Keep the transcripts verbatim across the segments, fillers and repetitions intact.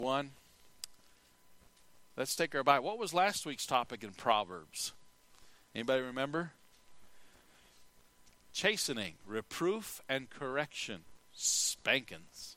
One. Let's take our Bible. What was last week's topic in Proverbs? Anybody remember? Chastening, reproof, and correction. Spankings.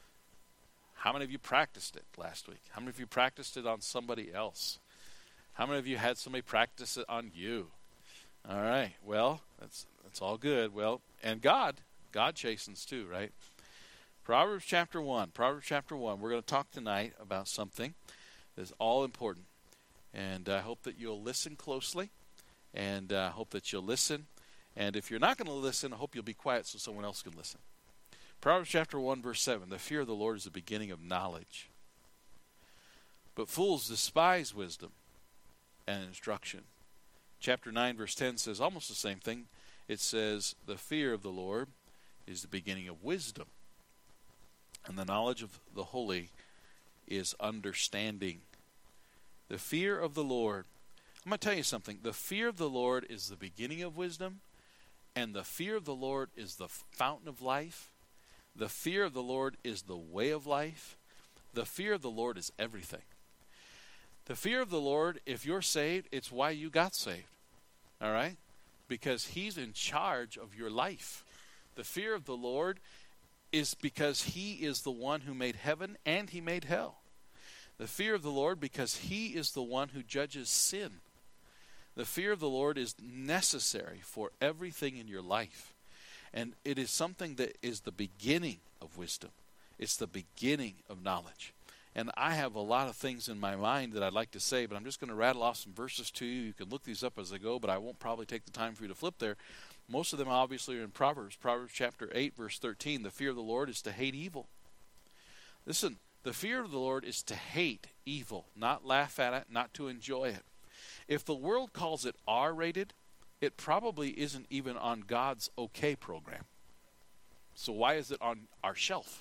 How many of you practiced it last week? How many of you practiced it on somebody else? How many of you had somebody practice it on you? All right. Well, that's that's all good. Well, and God, God chastens too, right? Proverbs chapter one. Proverbs chapter one. We're going to talk tonight about something that is all important. And I hope that you'll listen closely. And I uh, hope that you'll listen. And if you're not going to listen, I hope you'll be quiet so someone else can listen. Proverbs chapter one, verse seven. The fear of the Lord is the beginning of knowledge. But fools despise wisdom and instruction. Chapter nine, verse ten says almost the same thing. It says, the fear of the Lord is the beginning of wisdom. And the knowledge of the holy is understanding. The fear of the Lord. I'm going to tell you something. The fear of the Lord is the beginning of wisdom. And the fear of the Lord is the fountain of life. The fear of the Lord is the way of life. The fear of the Lord is everything. The fear of the Lord, if you're saved, it's why you got saved. All right? Because He's in charge of your life. The fear of the Lord is because He is the one who made heaven and He made hell. The fear of the Lord because He is the one who judges sin. The fear of the Lord is necessary for everything in your life. And it is something that is the beginning of wisdom. It's the beginning of knowledge. And I have a lot of things in my mind that I'd like to say, but I'm just going to rattle off some verses to you. You can look these up as I go, but I won't probably take the time for you to flip there. Most of them obviously are in Proverbs. Proverbs chapter eight, verse thirteen. The fear of the Lord is to hate evil. Listen, the fear of the Lord is to hate evil, not laugh at it, not to enjoy it. If the world calls it R-rated, it probably isn't even on God's okay program. So why is it on our shelf?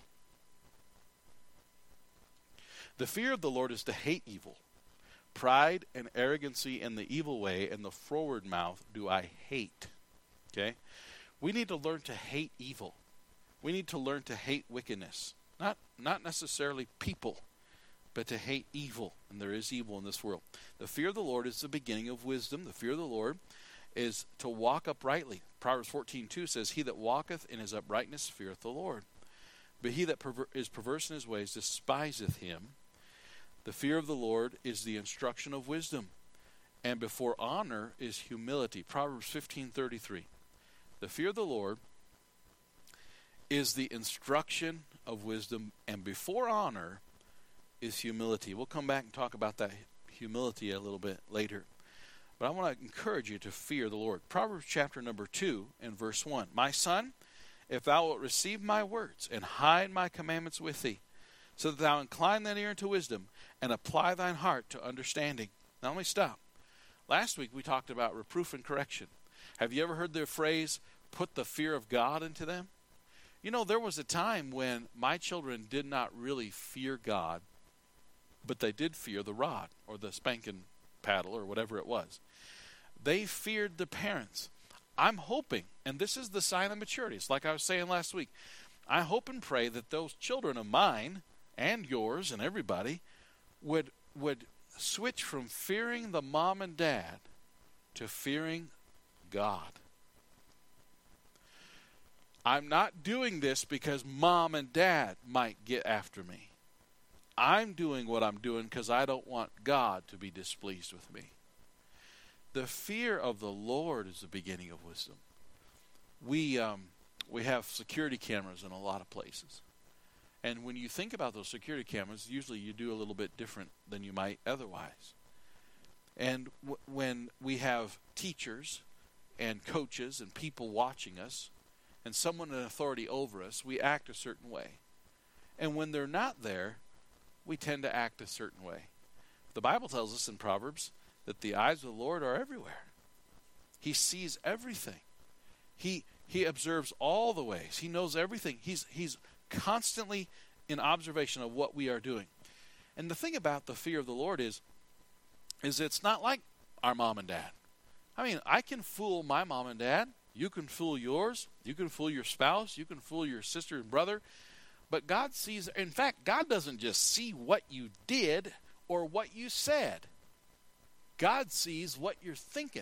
The fear of the Lord is to hate evil. Pride and arrogancy and the evil way and the froward mouth do I hate. Okay? We need to learn to hate evil. We need to learn to hate wickedness. Not, not necessarily people, but to hate evil. And there is evil in this world. The fear of the Lord is the beginning of wisdom. The fear of the Lord is to walk uprightly. Proverbs fourteen two says, he that walketh in his uprightness feareth the Lord. But he that perver- is perverse in his ways despiseth him. The fear of the Lord is the instruction of wisdom. And before honor is humility. Proverbs fifteen thirty-three. The fear of the Lord is the instruction of wisdom. And before honor is humility. We'll come back and talk about that humility a little bit later. But I want to encourage you to fear the Lord. Proverbs chapter number two and verse one. My son, if thou wilt receive my words and hide my commandments with thee, so that thou incline thine ear unto wisdom and apply thine heart to understanding. Now let me stop. Last week we talked about reproof and correction. Have you ever heard the phrase, put the fear of God into them? You know, there was a time when my children did not really fear God, but they did fear the rod or the spanking paddle or whatever it was. They feared the parents. I'm hoping, and this is the sign of maturity. It's like I was saying last week. I hope and pray that those children of mine and yours and everybody would would switch from fearing the mom and dad to fearing God. I'm not doing this because mom and dad might get after me. I'm doing what I'm doing because I don't want God to be displeased with me. The fear of the Lord is the beginning of wisdom. We um, we have security cameras in a lot of places. And when you think about those security cameras, usually you do a little bit different than you might otherwise. And w- when we have teachers and coaches and people watching us, and someone in authority over us, we act a certain way. And when they're not there, we tend to act a certain way. The Bible tells us in Proverbs that the eyes of the Lord are everywhere. He sees everything. He he observes all the ways. He knows everything. He's he's constantly in observation of what we are doing. And the thing about the fear of the Lord is, is it's not like our mom and dad. I mean, I can fool my mom and dad. You can fool yours. You can fool your spouse. You can fool your sister and brother. But God sees, in fact, God doesn't just see what you did or what you said. God sees what you're thinking.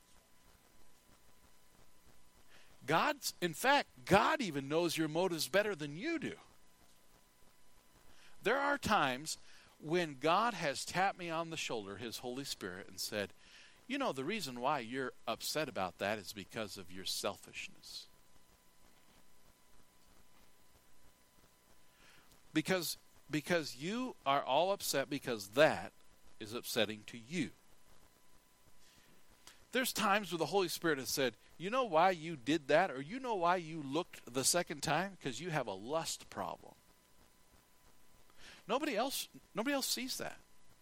God's, in fact, God even knows your motives better than you do. There are times when God has tapped me on the shoulder, His Holy Spirit, and said, you know, the reason why you're upset about that is because of your selfishness. Because, because you are all upset because that is upsetting to you. There's times where the Holy Spirit has said, you know why you did that, or you know why you looked the second time? Because you have a lust problem. Nobody else, nobody else sees that.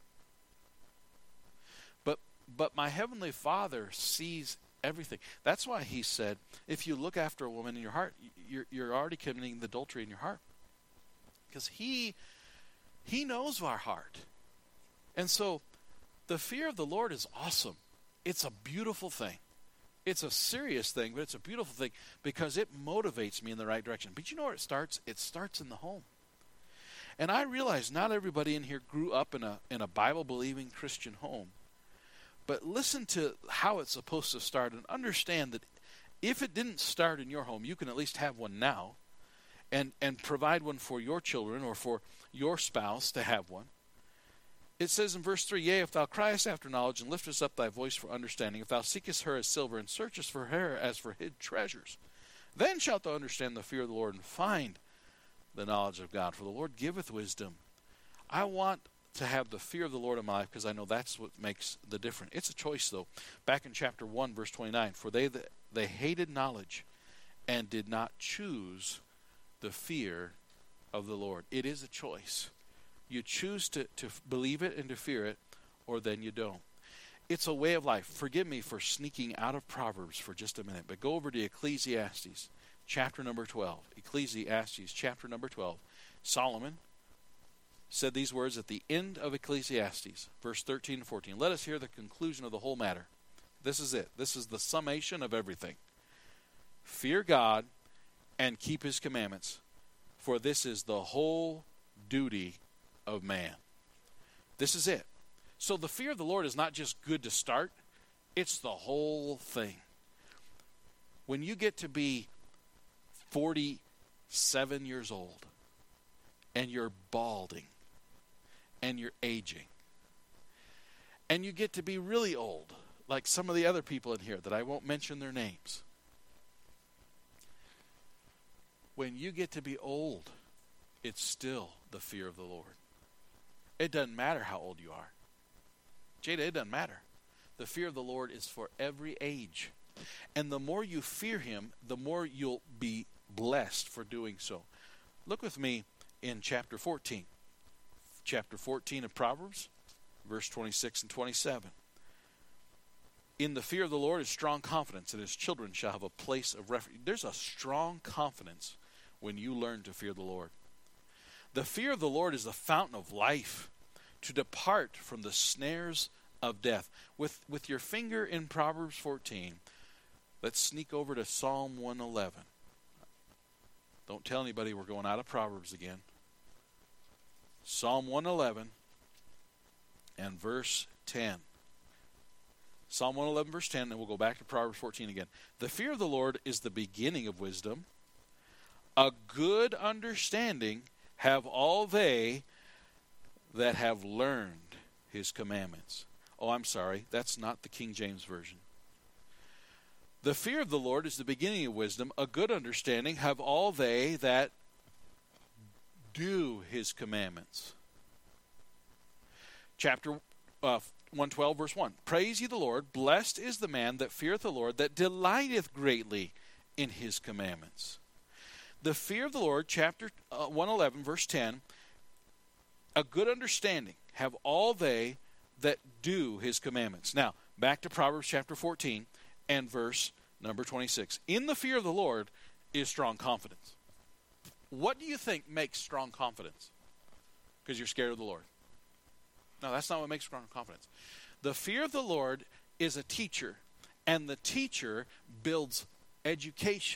But, but my Heavenly Father sees everything. That's why He said, if you look after a woman in your heart, you're, you're already committing adultery in your heart. Because He, He knows our heart. And so, the fear of the Lord is awesome. It's a beautiful thing. It's a serious thing, but it's a beautiful thing because it motivates me in the right direction. But you know where it starts? It starts in the home. And I realize not everybody in here grew up in a in a Bible-believing Christian home. But listen to how it's supposed to start and understand that if it didn't start in your home, you can at least have one now and, and provide one for your children or for your spouse to have one. It says in verse three, yea, if thou criest after knowledge, and liftest up thy voice for understanding, if thou seekest her as silver, and searchest for her as for hid treasures, then shalt thou understand the fear of the Lord, and find the knowledge of God. For the Lord giveth wisdom. I want to have the fear of the Lord in my life, because I know that's what makes the difference. It's a choice, though. Back in chapter one, verse twenty-nine, for they that they hated knowledge, and did not choose the fear of the Lord. It is a choice. You choose to, to believe it and to fear it, or then you don't. It's a way of life. Forgive me for sneaking out of Proverbs for just a minute, but go over to Ecclesiastes, chapter number twelve. Ecclesiastes, chapter number twelve. Solomon said these words at the end of Ecclesiastes, verse thirteen and fourteen. Let us hear the conclusion of the whole matter. This is it. This is the summation of everything. Fear God and keep His commandments, for this is the whole duty of man. This is it. So the fear of the Lord is not just good to start, it's the whole thing. When you get to be forty-seven years old and you're balding and you're aging and you get to be really old, like some of the other people in here that I won't mention their names. When you get to be old, it's still the fear of the Lord. It doesn't matter how old you are. Jada, it doesn't matter. The fear of the Lord is for every age. And the more you fear Him, the more you'll be blessed for doing so. Look with me in chapter fourteen. Chapter fourteen of Proverbs, verse twenty-six and twenty-seven. In the fear of the Lord is strong confidence, and His children shall have a place of refuge. There's a strong confidence when you learn to fear the Lord. The fear of the Lord is the fountain of life, to depart from the snares of death. With, with your finger in Proverbs fourteen, let's sneak over to Psalm one eleven. Don't tell anybody we're going out of Proverbs again. Psalm one eleven and verse ten. Psalm one eleven, verse ten, and we'll go back to Proverbs fourteen again. The fear of the Lord is the beginning of wisdom. A good understanding have all they that have learned His commandments. Oh, I'm sorry. That's not the King James Version. The fear of the Lord is the beginning of wisdom. A good understanding have all they that do His commandments. Chapter uh, one twelve, verse one. Praise ye the Lord. Blessed is the man that feareth the Lord, that delighteth greatly in His commandments. The fear of the Lord, chapter uh, one eleven, verse ten, a good understanding have all they that do His commandments. Now, back to Proverbs chapter fourteen and verse number twenty-six. In the fear of the Lord is strong confidence. What do you think makes strong confidence? Because you're scared of the Lord. No, that's not what makes strong confidence. The fear of the Lord is a teacher, and the teacher builds education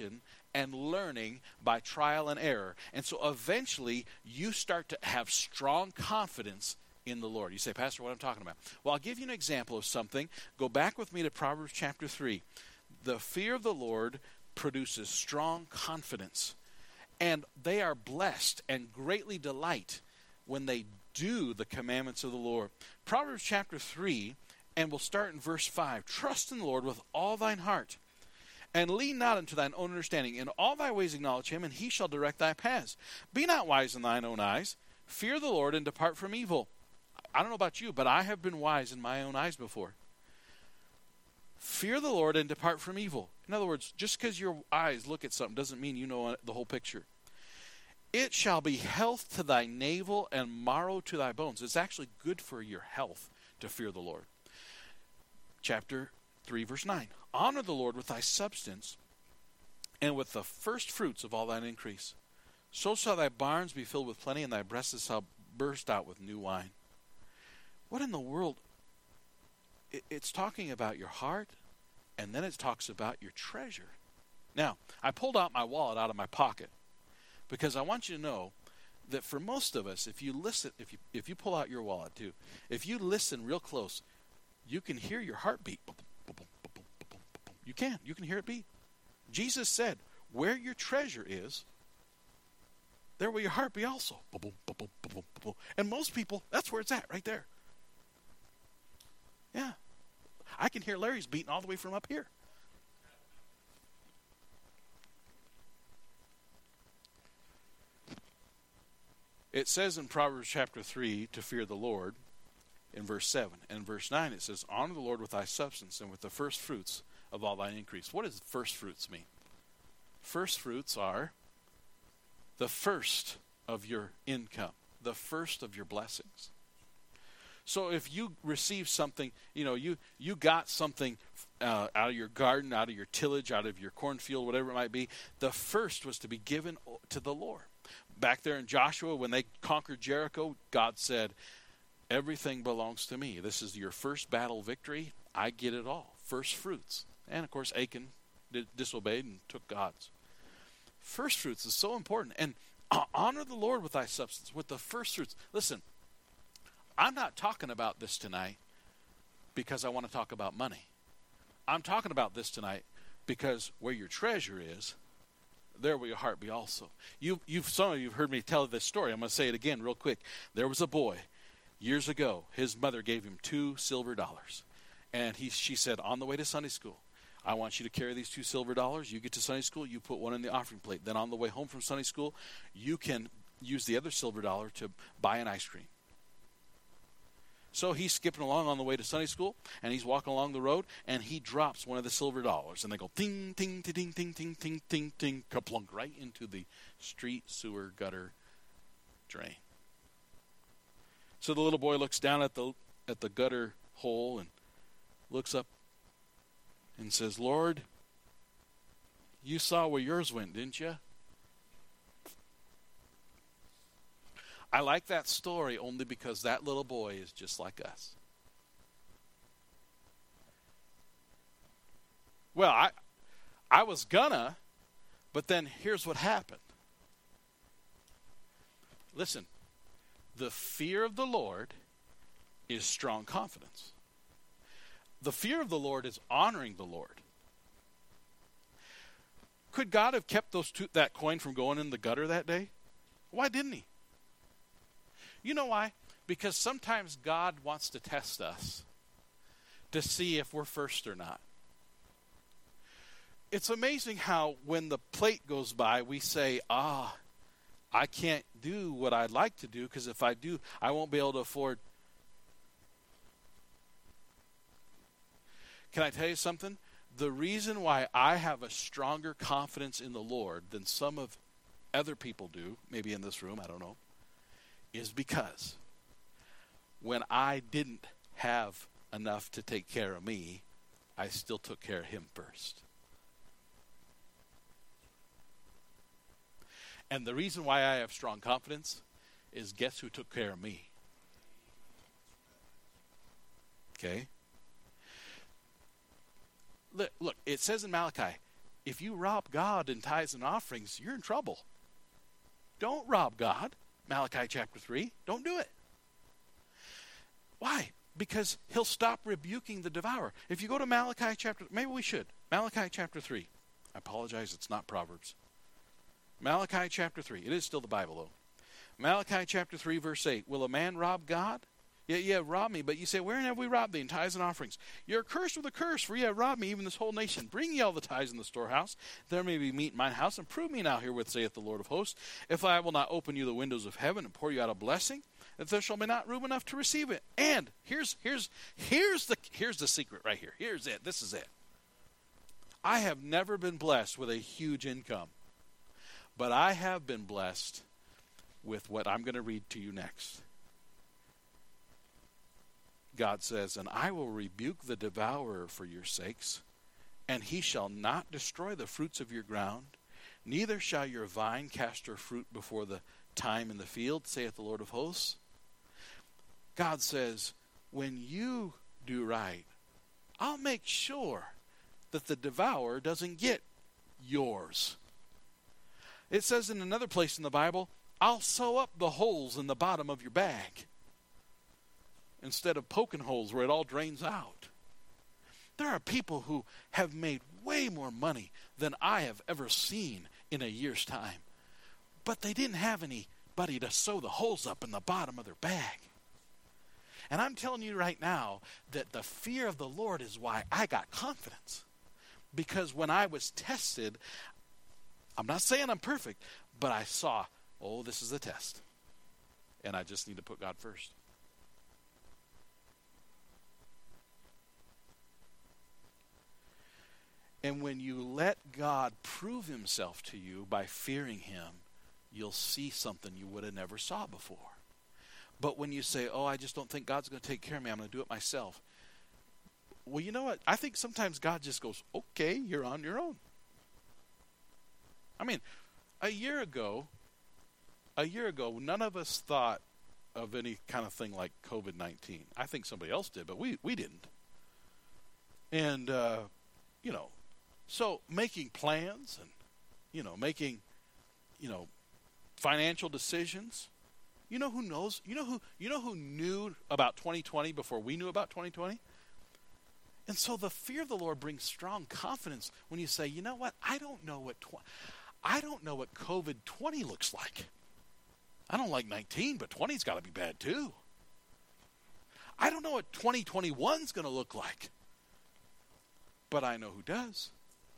and learning by trial and error. And so eventually you start to have strong confidence in the Lord. You say, Pastor, what I'm talking about? Well, I'll give you an example of something. Go back with me to Proverbs chapter three. The fear of the Lord produces strong confidence. And they are blessed and greatly delight when they do the commandments of the Lord. Proverbs chapter three, and we'll start in verse five. Trust in the Lord with all thine heart, and lean not unto thine own understanding. In all thy ways acknowledge him, and he shall direct thy paths. Be not wise in thine own eyes. Fear the Lord, and depart from evil. I don't know about you, but I have been wise in my own eyes before. Fear the Lord and depart from evil. In other words, just because your eyes look at something doesn't mean you know the whole picture. It shall be health to thy navel and marrow to thy bones. It's actually good for your health to fear the Lord. Chapter three, verse nine. Honor the Lord with thy substance and with the first fruits of all thine increase. So shall thy barns be filled with plenty, and thy breasts shall burst out with new wine. What in the world? It's talking about your heart, and then it talks about your treasure. Now, I pulled out my wallet out of my pocket because I want you to know that for most of us, if you listen, if you if you pull out your wallet too, if you listen real close, you can hear your heartbeat. You can. You can hear it beat. Jesus said, where your treasure is, there will your heart be also. And most people, that's where it's at, right there. Yeah. I can hear Larry's beating all the way from up here. It says in Proverbs chapter three to fear the Lord in verse seven. And in verse nine it says, honor the Lord with thy substance and with the first fruits of all thine increase. What does first fruits mean? First fruits are the first of your income, the first of your blessings. So if you receive something, you know, you, you got something uh, out of your garden, out of your tillage, out of your cornfield, whatever it might be, the first was to be given to the Lord. Back there in Joshua, when they conquered Jericho, God said, everything belongs to me. This is your first battle victory. I get it all. First fruits. And, of course, Achan did, disobeyed and took God's. First fruits is so important. And uh, honor the Lord with thy substance, with the first fruits. Listen, I'm not talking about this tonight because I want to talk about money. I'm talking about this tonight because where your treasure is, there will your heart be also. You, you've some of you have heard me tell this story. I'm going to say it again real quick. There was a boy years ago. His mother gave him two silver dollars, and he she said, on the way to Sunday school, I want you to carry these two silver dollars. You get to Sunday school, you put one in the offering plate. Then on the way home from Sunday school, you can use the other silver dollar to buy an ice cream. So he's skipping along on the way to Sunday school, and he's walking along the road, and he drops one of the silver dollars, and they go ting, ting, ting, ting, ting, ting, ting, ting, ting, kaplunk, right into the street sewer gutter drain. So the little boy looks down at the at the gutter hole and looks up and says, Lord, you saw where yours went, didn't you? I like that story only because that little boy is just like us. Well, I I was gonna, but then here's what happened. Listen, the fear of the Lord is strong confidence. The fear of the Lord is honoring the Lord. Could God have kept those two, that coin from going in the gutter that day? Why didn't he? You know why? Because sometimes God wants to test us to see if we're first or not. It's amazing how when the plate goes by, we say, ah, I can't do what I'd like to do because if I do, I won't be able to afford. Can I tell you something? The reason why I have a stronger confidence in the Lord than some of other people do, maybe in this room, I don't know, is because when I didn't have enough to take care of me, I still took care of him first. And the reason why I have strong confidence is guess who took care of me? Okay? Look, look, it says in Malachi, if you rob God in tithes and offerings, you're in trouble. Don't rob God. Malachi chapter three. Don't do it. Why? Because he'll stop rebuking the devourer. If you go to Malachi chapter, maybe we should. Malachi chapter three. I apologize, it's not Proverbs. Malachi chapter three. It is still the Bible, though. Malachi chapter three, verse eight. Will a man rob God? Yeah, yeah, rob me. But you say, wherein have we robbed thee? In tithes and offerings. You're cursed with a curse, for ye have robbed me, even this whole nation. Bring ye all the tithes in the storehouse. There may be meat in mine house. And prove me now herewith, saith the Lord of hosts, if I will not open you the windows of heaven and pour you out a blessing, that there shall be not room enough to receive it. And here's here's here's the here's the secret right here. Here's it. This is it. I have never been blessed with a huge income, but I have been blessed with what I'm going to read to you next. God says, and I will rebuke the devourer for your sakes, and he shall not destroy the fruits of your ground, neither shall your vine cast her fruit before the time in the field, saith the Lord of hosts. God says, when you do right, I'll make sure that the devourer doesn't get yours. It says in another place in the Bible, I'll sew up the holes in the bottom of your bag instead of poking holes where it all drains out. There are people who have made way more money than I have ever seen in a year's time, but they didn't have anybody to sew the holes up in the bottom of their bag. And I'm telling you right now that the fear of the Lord is why I got confidence. Because when I was tested, I'm not saying I'm perfect, but I saw, oh, this is a test. And I just need to put God first. And when you let God prove himself to you by fearing him, you'll see something you would have never saw before. But when you say, oh, I just don't think God's going to take care of me, I'm going to do it myself. Well, you know what? I think sometimes God just goes, okay, you're on your own. I mean, a year ago, a year ago, none of us thought of any kind of thing like covid nineteen. I think somebody else did, but we, we didn't. And, uh, you know, so making plans and, you know, making, you know, financial decisions. You know who knows? You know who, you know who knew about twenty twenty before we knew about twenty twenty? And so the fear of the Lord brings strong confidence when you say, you know what? I don't know what tw- I don't know what covid twenty looks like. I don't like nineteen, but twenty's got to be bad too. I don't know what twenty twenty-one's going to look like, but I know who does.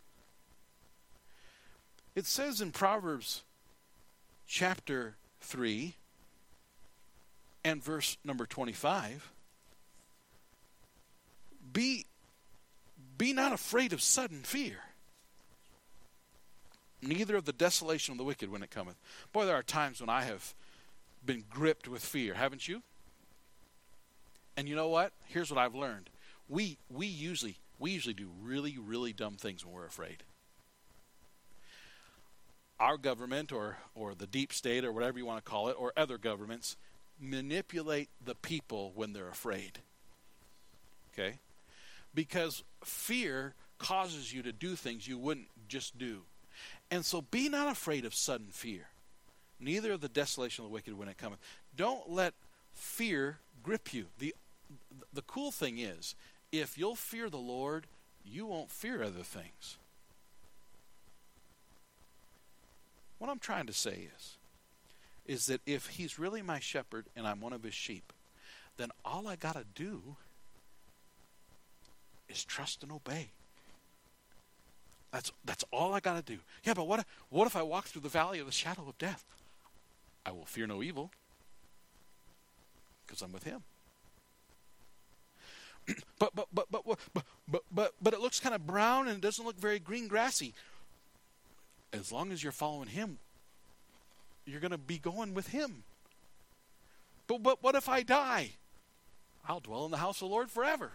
It says in Proverbs chapter three and verse number twenty-five, be Be not afraid of sudden fear, neither of the desolation of the wicked when it cometh. Boy, there are times when I have been gripped with fear, haven't you? And you know what? Here's what I've learned. We we usually we usually do really, really dumb things when we're afraid. Our government or or the deep state or whatever you want to call it, or other governments, manipulate the people when they're afraid. Okay? Because fear causes you to do things you wouldn't just do. And so be not afraid of sudden fear, neither of the desolation of the wicked when it cometh. Don't let fear grip you. The, the cool thing is, if you'll fear the Lord, you won't fear other things. What I'm trying to say is, is that if he's really my shepherd and I'm one of his sheep, then all I got to do is trust and obey. That's that's all I got to do. Yeah, but what if, what if I walk through the valley of the shadow of death? I will fear no evil because I'm with him. but, but, but, but, but, but, but, but, but it looks kind of brown and it doesn't look very green grassy. As long as you're following him, you're going to be going with him. But, but what if I die? I'll dwell in the house of the Lord forever.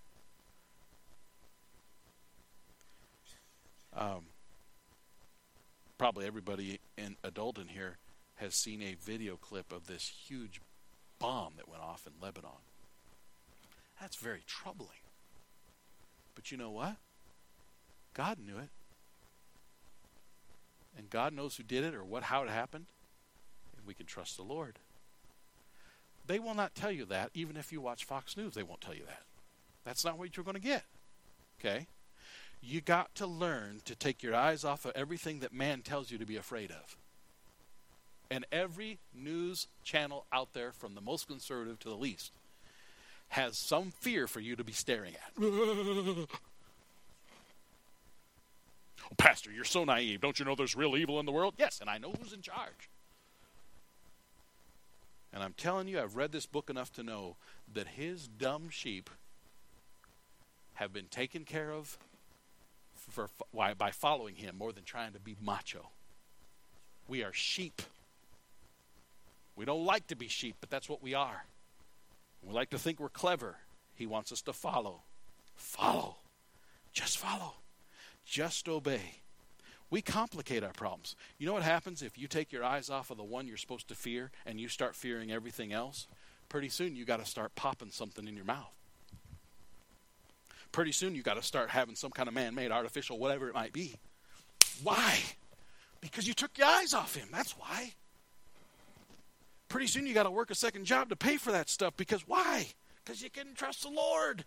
Um, probably everybody in adult in here has seen a video clip of this huge bomb that went off in Lebanon. That's very troubling. But you know what? God knew it. and God knows who did it or what how it happened, and we can trust the Lord. They will not tell you that. Even if you watch Fox News, they won't tell you that. That's not what you're going to get. Okay? You got to learn to take your eyes off of everything that man tells you to be afraid of. And every news channel out there, from the most conservative to the least, has some fear for you to be staring at. Oh, Pastor, you're so naive. Don't you know there's real evil in the world? Yes, and I know who's in charge. And I'm telling you, I've read this book enough to know that his dumb sheep have been taken care of for, for, why, by following him more than trying to be macho. We are sheep. We don't like to be sheep, but that's what we are. We like to think we're clever. He wants us to follow. Follow. Just follow. Just obey. We complicate our problems. You know what happens if you take your eyes off of the one you're supposed to fear and you start fearing everything else? Pretty soon you got to start popping something in your mouth. Pretty soon you got to start having some kind of man-made, artificial, whatever it might be. Why? Because you took your eyes off him. That's why. Pretty soon you got to work a second job to pay for that stuff. Because why? Because you couldn't trust the Lord.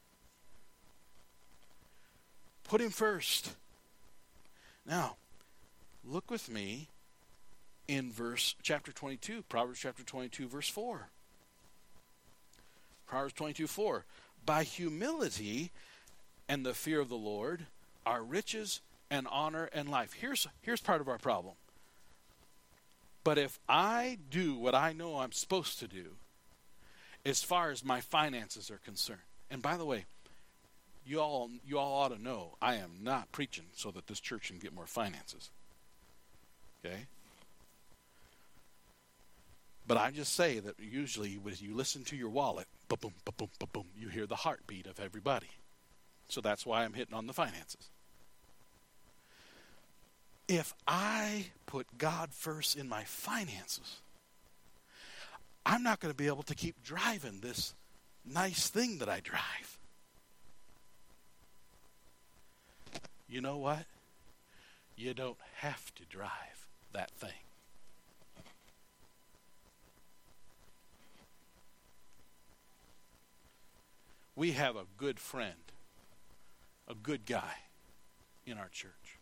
Put him first. Now, look with me in verse chapter twenty-two, Proverbs chapter twenty-two, verse four. Proverbs twenty-two, four. By humility and the fear of the Lord are riches and honor and life. Here's, here's part of our problem. But if I do what I know I'm supposed to do, as far as my finances are concerned, and by the way, You all, you all ought to know I am not preaching so that this church can get more finances. Okay? But I just say that usually when you listen to your wallet, ba-boom, ba-boom, ba-boom, you hear the heartbeat of everybody. So that's why I'm hitting on the finances. If I put God first in my finances, I'm not going to be able to keep driving this nice thing that I drive. You know what? You don't have to drive that thing. We have a good friend, a good guy in our church.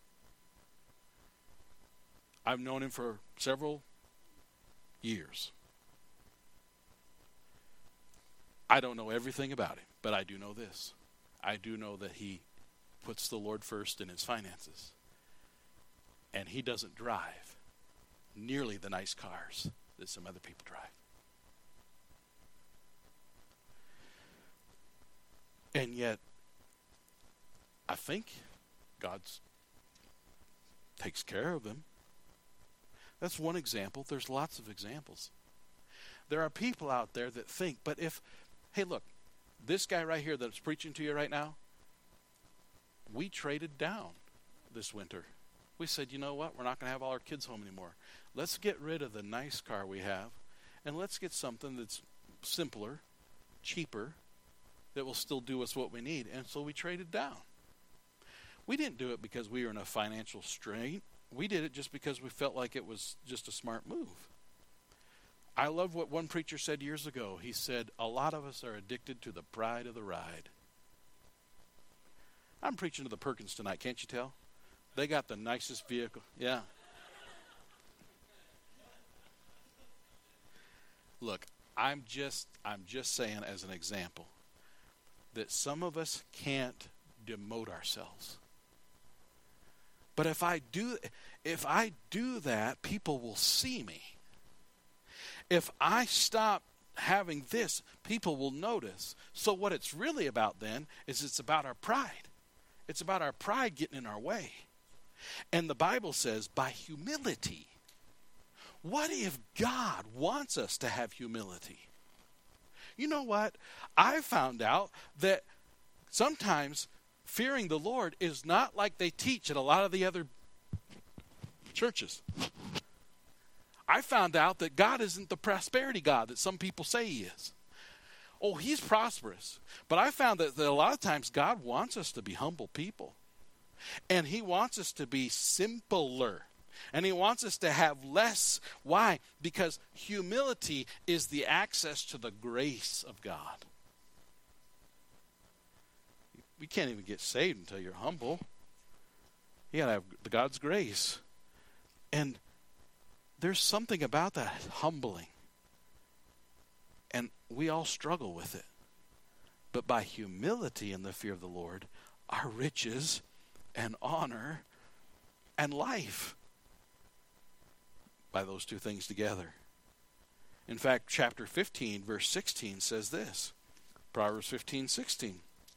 I've known him for several years. I don't know everything about him, but I do know this. I do know that he puts the Lord first in his finances. And he doesn't drive nearly the nice cars that some other people drive. And yet, I think God takes care of him. That's one example. There's lots of examples. There are people out there that think, but if, hey look, this guy right here that's preaching to you right now, we traded down this winter. We said, you know what? We're not going to have all our kids home anymore. Let's get rid of the nice car we have, and let's get something that's simpler, cheaper, that will still do us what we need. And so we traded down. We didn't do it because we were in a financial strain. We did it just because we felt like it was just a smart move. I love what one preacher said years ago. He said, a lot of us are addicted to the pride of the ride. I'm preaching to the Perkins tonight, can't you tell? They got the nicest vehicle. Yeah. Look, I'm just I'm just saying as an example that some of us can't demote ourselves. But if I do if I do that, people will see me. If I stop having this, people will notice. So what it's really about then is it's about our pride. It's about our pride getting in our way. And the Bible says, by humility. What if God wants us to have humility? You know what? I found out that sometimes fearing the Lord is not like they teach at a lot of the other churches. I found out that God isn't the prosperity God that some people say he is. Oh, he's prosperous. But I found that, that a lot of times God wants us to be humble people. And he wants us to be simpler. And he wants us to have less. Why? Because humility is the access to the grace of God. We can't even get saved until you're humble. You got to have God's grace. And there's something about that humbling. And we all struggle with it. But by humility and the fear of the Lord are riches and honor and life. By those two things together. In fact, chapter fifteen, verse sixteen says this. Proverbs fifteen, sixteen.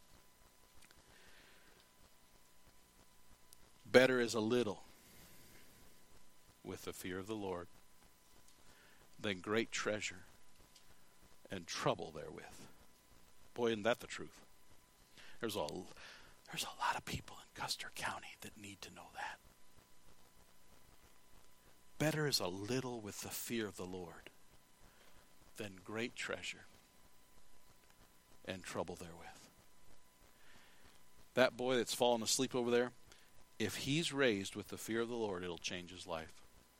Better is a little with the fear of the Lord than great treasure and trouble therewith. Boy, isn't that the truth? There's a, there's a lot of people in Custer County that need to know that. Better is a little with the fear of the Lord than great treasure and trouble therewith. That boy that's fallen asleep over there, if he's raised with the fear of the Lord, it'll change his life.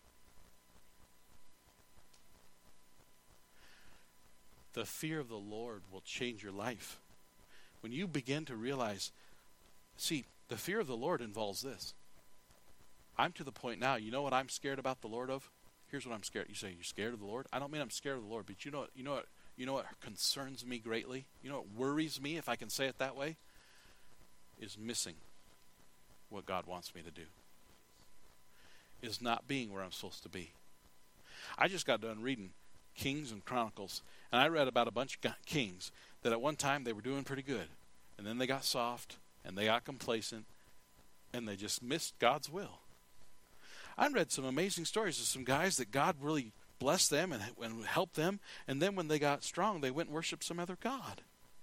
The fear of the Lord will change your life. When you begin to realize, see, the fear of the Lord involves this. I'm to the point now, you know what I'm scared about the Lord of? Here's what I'm scared. You say, you're scared of the Lord? I don't mean I'm scared of the Lord, but you know what, you know what, you know what concerns me greatly? You know what worries me, if I can say it that way? Is missing what God wants me to do. Is not being where I'm supposed to be. I just got done reading Kings and Chronicles, and I read about a bunch of kings that at one time they were doing pretty good, and then they got soft, and they got complacent, and they just missed God's will. I read some amazing stories of some guys that God really blessed them and, and helped them, and then when they got strong, they went and worshiped some other god.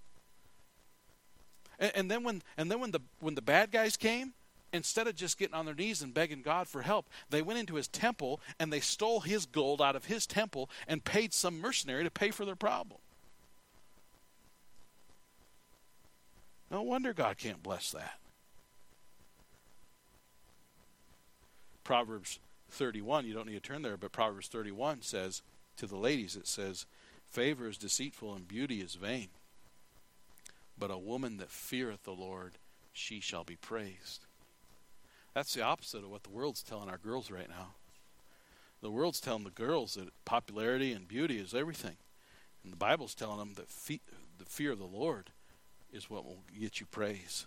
And, and then when and then when the when the bad guys came, instead of just getting on their knees and begging God for help, they went into his temple and they stole his gold out of his temple and paid some mercenary to pay for their problem. No wonder God can't bless that. Proverbs thirty-one, you don't need to turn there, but Proverbs thirty-one says, to the ladies, it says, favor is deceitful and beauty is vain. But a woman that feareth the Lord, she shall be praised. That's the opposite of what the world's telling our girls right now. The world's telling the girls that popularity and beauty is everything. And the Bible's telling them that fe- the fear of the Lord is what will get you praise.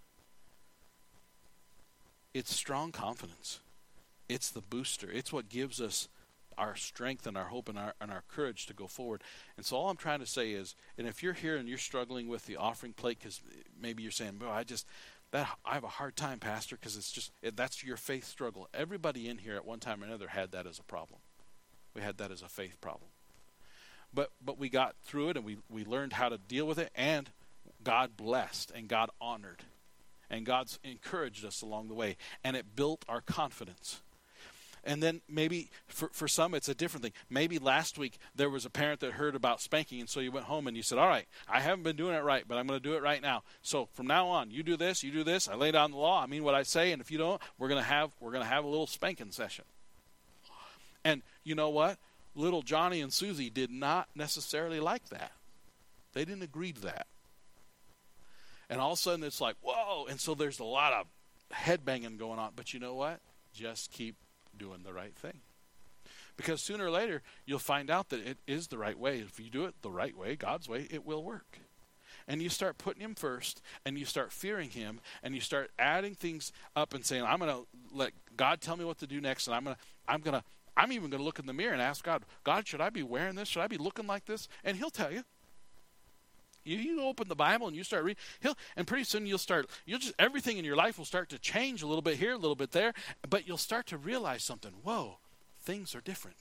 It's strong confidence. It's the booster. It's what gives us our strength and our hope and our, and our courage to go forward. And so all I'm trying to say is, and if you're here and you're struggling with the offering plate, because maybe you're saying, "Boy, I just, that I have a hard time, Pastor," because it's just, it, that's your faith struggle. Everybody in here at one time or another had that as a problem. We had that as a faith problem. But but we got through it, and we, we learned how to deal with it, and God blessed, and God honored, and God's encouraged us along the way, and it built our confidence. And then maybe for, for some it's a different thing. Maybe last week there was a parent that heard about spanking, and so you went home and you said, all right, I haven't been doing it right, but I'm going to do it right now. So from now on, you do this, you do this. I lay down the law. I mean what I say, and if you don't, we're going to have we're going to have a little spanking session. And you know what? Little Johnny and Susie did not necessarily like that. They didn't agree to that. And all of a sudden it's like, whoa. And so there's a lot of head banging going on. But you know what? Just keep doing the right thing. Because sooner or later, you'll find out that it is the right way. If you do it the right way, God's way, it will work. And you start putting him first, and you start fearing him, and you start adding things up and saying, I'm going to let God tell me what to do next, and I'm going to, I'm going to, I'm even going to look in the mirror and ask God, God, should I be wearing this? Should I be looking like this? And he'll tell you. You, you open the Bible and you start reading, he'll, and pretty soon you'll start, you'll just, everything in your life will start to change a little bit here, a little bit there, but you'll start to realize something. Whoa, things are different.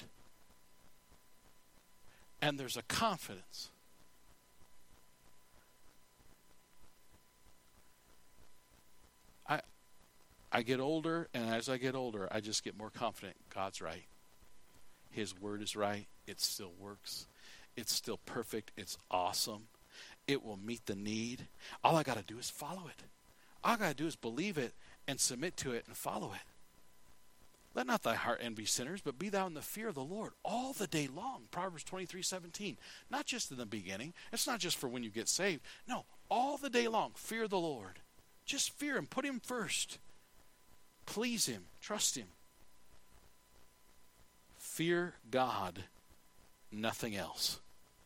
And there's a confidence. I, I get older, and as I get older, I just get more confident God's right. His word is right. It still works. It's still perfect. It's awesome. It will meet the need. All I got to do is follow it. All I got to do is believe it and submit to it and follow it. Let not thy heart envy sinners, but be thou in the fear of the Lord all the day long. Proverbs twenty-three seventeen. Not just in the beginning. It's not just for when you get saved. No, all the day long, fear the Lord. Just fear him. Put him first. Please him. Trust him. Fear God, nothing else.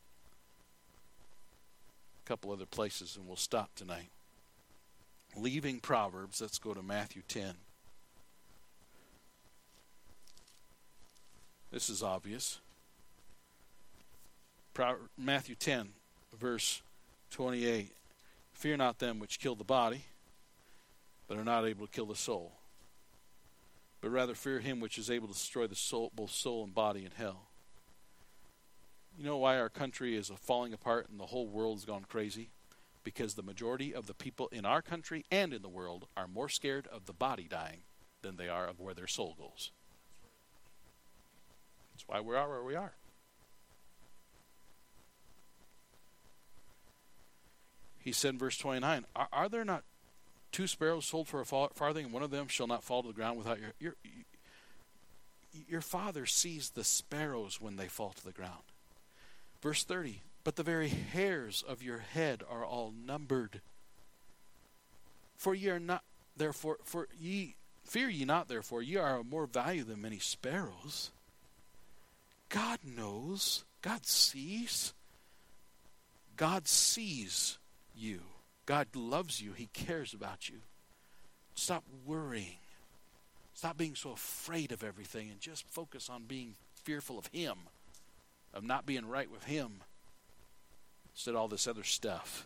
A couple other places and we'll stop tonight. Leaving Proverbs, let's go to Matthew ten. This is obvious. Pro- Matthew ten, verse twenty-eight. Fear not them which kill the body, but are not able to kill the soul. But rather fear him which is able to destroy the soul, both soul and body in hell. You know why our country is falling apart and the whole world has gone crazy? Because the majority of the people in our country and in the world are more scared of the body dying than they are of where their soul goes. That's why we are where we are. He said in verse twenty-nine, Are, are there not two sparrows sold for a farthing, and one of them shall not fall to the ground without your... Your, your Father sees the sparrows when they fall to the ground. Verse thirty, but the very hairs of your head are all numbered. For ye are not, therefore, for ye, fear ye not, therefore, ye are of more value than many sparrows. God knows. God sees. God sees you. God loves you. He cares about you. Stop worrying. Stop being so afraid of everything and just focus on being fearful of him, of not being right with him, instead of all this other stuff.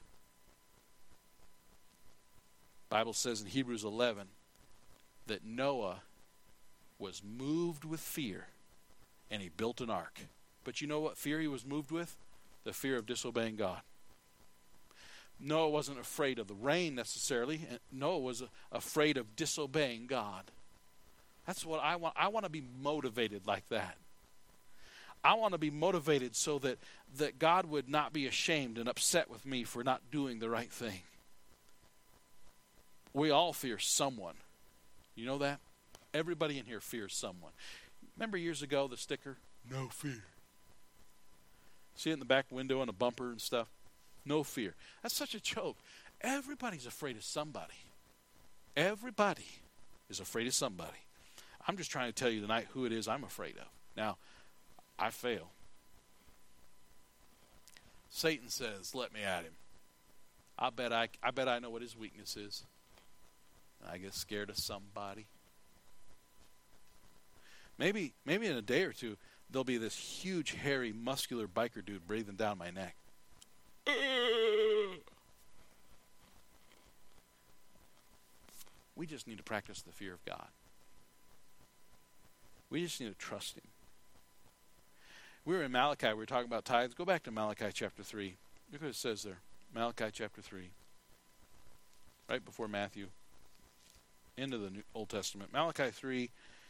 The Bible says in Hebrews eleven that Noah was moved with fear and he built an ark. But you know what fear he was moved with? The fear of disobeying God. Noah wasn't afraid of the rain necessarily. Noah was afraid of disobeying God. That's what I want. I want to be motivated like that. I want to be motivated so that, that God would not be ashamed and upset with me for not doing the right thing. We all fear someone. You know that? Everybody in here fears someone. Remember years ago the sticker, no fear. See it in the back window and a bumper and stuff? No fear. That's such a joke. Everybody's afraid of somebody. Everybody is afraid of somebody. I'm just trying to tell you tonight who it is I'm afraid of. Now, I fail. Satan says, let me at him. I bet I, I bet I know what his weakness is. I get scared of somebody. Maybe, maybe in a day or two, there'll be this huge, hairy, muscular biker dude breathing down my neck. We just need to practice the fear of God. We just need to trust him. We were in Malachi. We were talking about tithes. Go back to Malachi chapter three. Look what it says there. Malachi chapter three. Right before Matthew. Into the New Old Testament. Malachi three.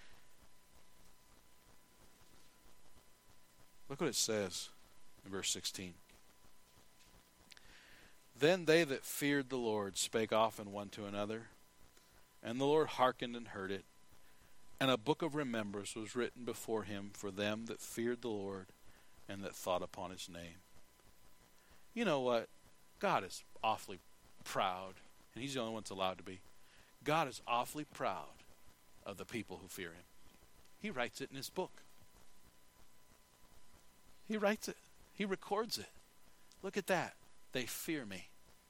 Look what it says in verse sixteen. Then they that feared the Lord spake often one to another, and the Lord hearkened and heard it. And a book of remembrance was written before him for them that feared the Lord and that thought upon his name. You know what? God is awfully proud, and he's the only one that's allowed to be. God is awfully proud of the people who fear him. He writes it in his book. He writes it. He records it. Look at that. They fear me.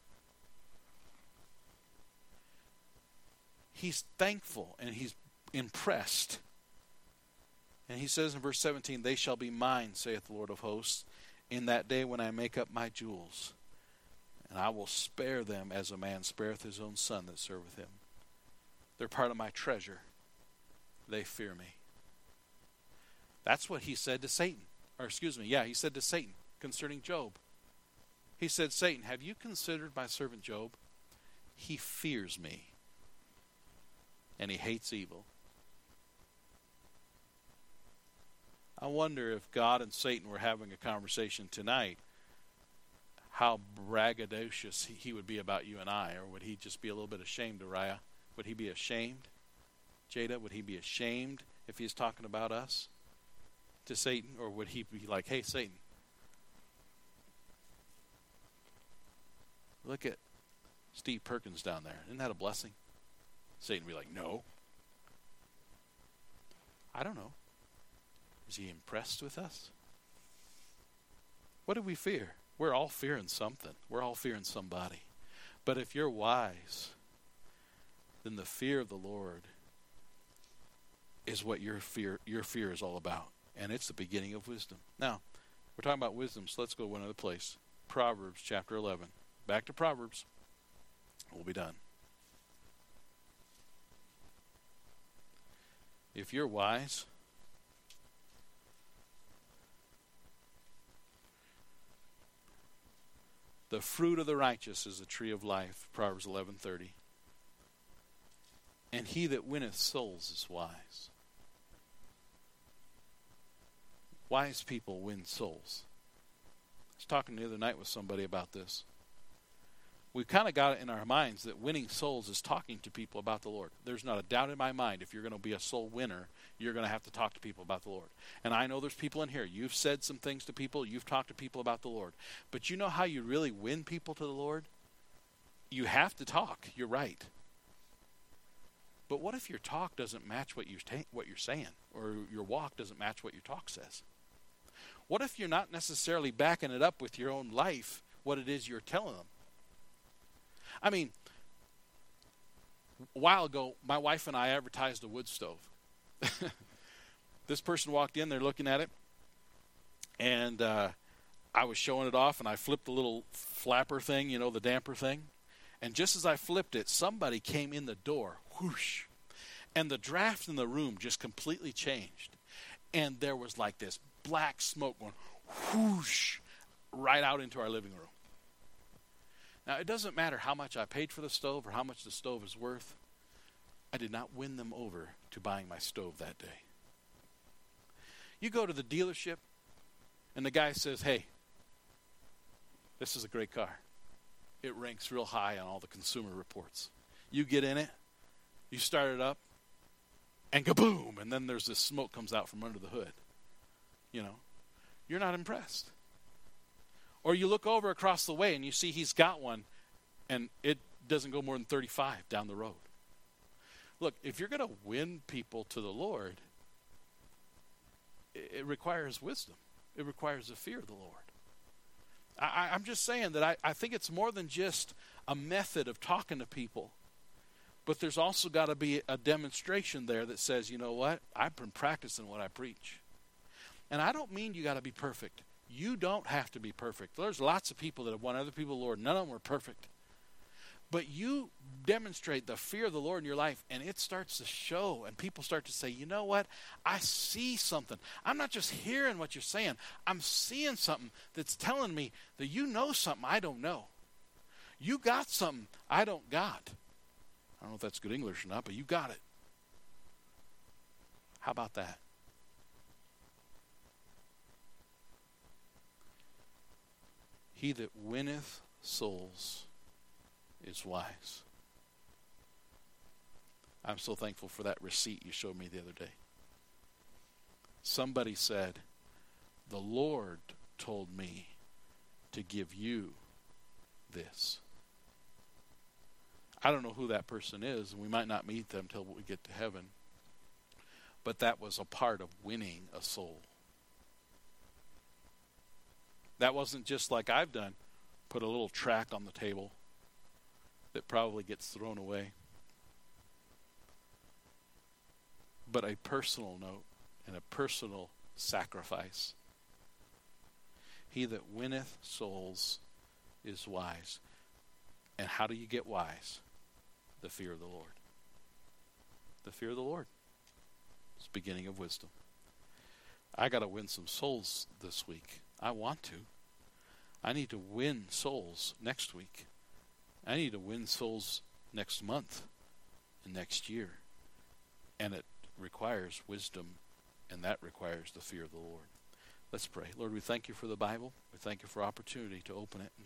He's thankful and he's impressed. And he says in verse seventeen, they shall be mine, saith the Lord of hosts, in that day when I make up my jewels. And I will spare them as a man spareth his own son that serveth him. They're part of my treasure. They fear me. That's what he said to Satan. Or excuse me, yeah, he said to Satan concerning Job. He said, Satan, have you considered my servant Job? He fears me. And he hates evil. I wonder if God and Satan were having a conversation tonight, how braggadocious he would be about you and I, or would he just be a little bit ashamed, Uriah? Would he be ashamed? Jada, would he be ashamed if he's talking about us to Satan? Or would he be like, hey, Satan, look at Steve Perkins down there. Isn't that a blessing? Satan would be like, no. I don't know. Is he impressed with us? What do we fear? We're all fearing something. We're all fearing somebody. But if you're wise, then the fear of the Lord is what your fear your fear is all about. And it's the beginning of wisdom. Now, we're talking about wisdom, so let's go to one other place. Proverbs chapter eleven. Back to Proverbs. We'll be done. If you're wise, the fruit of the righteous is the tree of life, Proverbs eleven thirty. And he that winneth souls is wise. Wise people win souls. I was talking the other night with somebody about this. We've kind of got it in our minds that winning souls is talking to people about the Lord. There's not a doubt in my mind if you're going to be a soul winner, you're going to have to talk to people about the Lord. And I know there's people in here. You've said some things to people. You've talked to people about the Lord. But you know how you really win people to the Lord? You have to talk. You're right. But what if your talk doesn't match what, you ta- what you're saying? Or your walk doesn't match what your talk says? What if you're not necessarily backing it up with your own life, what it is you're telling them? I mean, a while ago, my wife and I advertised a wood stove. This person walked in, they're looking at it, and uh, I was showing it off, and I flipped the little flapper thing, you know, the damper thing. And just as I flipped it, somebody came in the door, whoosh, and the draft in the room just completely changed. And there was like this black smoke going whoosh right out into our living room. Now, it doesn't matter how much I paid for the stove or how much the stove is worth. I did not win them over to buying my stove that day. You go to the dealership, and the guy says, hey, this is a great car. It ranks real high on all the consumer reports. You get in it, you start it up, and kaboom, and then there's this smoke comes out from under the hood. You know, you're not impressed. Or you look over across the way and you see he's got one and it doesn't go more than thirty-five down the road. Look, if you're going to win people to the Lord, it requires wisdom. It requires the fear of the Lord. I, I'm just saying that I, I think it's more than just a method of talking to people, but there's also got to be a demonstration there that says, you know what, I've been practicing what I preach. And I don't mean you got to be perfect. You don't have to be perfect. There's lots of people that have won other people, Lord. None of them are perfect. But you demonstrate the fear of the Lord in your life, and it starts to show, and people start to say, you know what? I see something. I'm not just hearing what you're saying. I'm seeing something that's telling me that you know something I don't know. You got something I don't got. I don't know if that's good English or not, but you got it. How about that? He that winneth souls is wise. I'm so thankful for that receipt you showed me the other day. Somebody said, the Lord told me to give you this. I don't know who that person is, and we might not meet them until we get to heaven. But that was a part of winning a soul. That wasn't just like I've done, put a little track on the table that probably gets thrown away. But a personal note and a personal sacrifice. He that winneth souls is wise. And how do you get wise? The fear of the Lord. The fear of the Lord. It's the beginning of wisdom. I got to win some souls this week. I want to. I need to win souls next week. I need to win souls next month and next year. And it requires wisdom, and that requires the fear of the Lord. Let's pray. Lord, we thank you for the Bible. We thank you for opportunity to open it and